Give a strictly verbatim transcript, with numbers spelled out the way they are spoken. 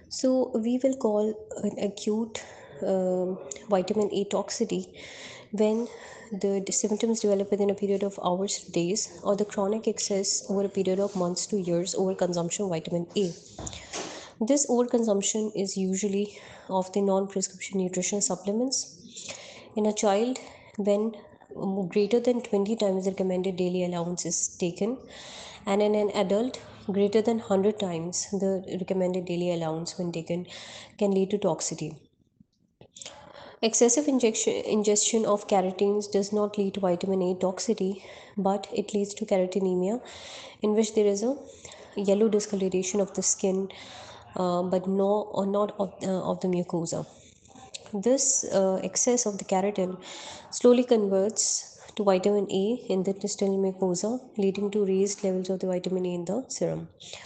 So, we will call an acute um, vitamin A toxicity when the d- symptoms develop within a period of hours to days, or the chronic excess over a period of months to years over consumption of vitamin A. This overconsumption is usually of the non prescription nutritional supplements. In a child, when um, greater than twenty times the recommended daily allowance is taken, and in an adult, greater than one hundred times the recommended daily allowance when taken, can lead to toxicity. Excessive injection, ingestion of carotenes does not lead to vitamin A toxicity, but it leads to carotenemia, in which there is a yellow discoloration of the skin, uh, but no, or not of, uh, of the mucosa. This uh, excess of the keratin slowly converts to vitamin A in the intestinal mucosa, leading to raised levels of the vitamin A in the serum.